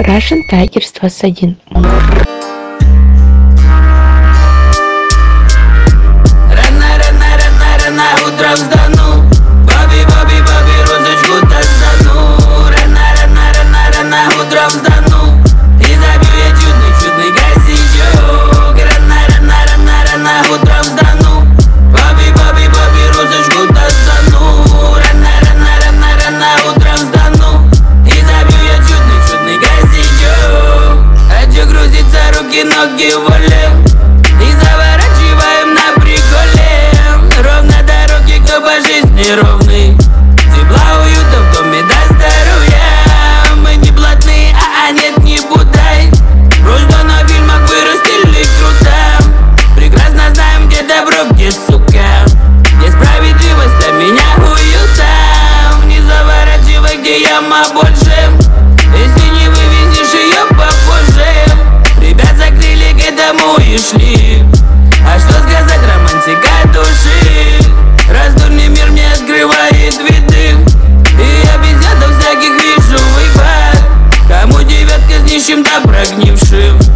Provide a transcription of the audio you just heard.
Russian Tigers 21. Рано утром встану, Баби, розочку достану. Рано утром встану и забью я чудный косячок. Рано утром встану, Баби, розочку достану. Рано утром встану и забью я чудный косячок. Хочу грузиться, руки, ноги в воле и заворачиваем на приколе. Ровно дороги, кто по жизни ровный. Тепла, уюта в доме, до здоровья. Мы не блатные, нет, не путай. Просто на фильмах вырастили круто. Прекрасно знаем, где добро, где сука, где справедливость, для меня уюта. Не заворачивай, где яма больше, если не вывезешь ее попозже. Ребят закрыли, к этому и шли. А что сказать, романтика души? Раздольный мир мне открывает виды, и я без всяких вижу выход. Кому девятка с нищим да прогнившим.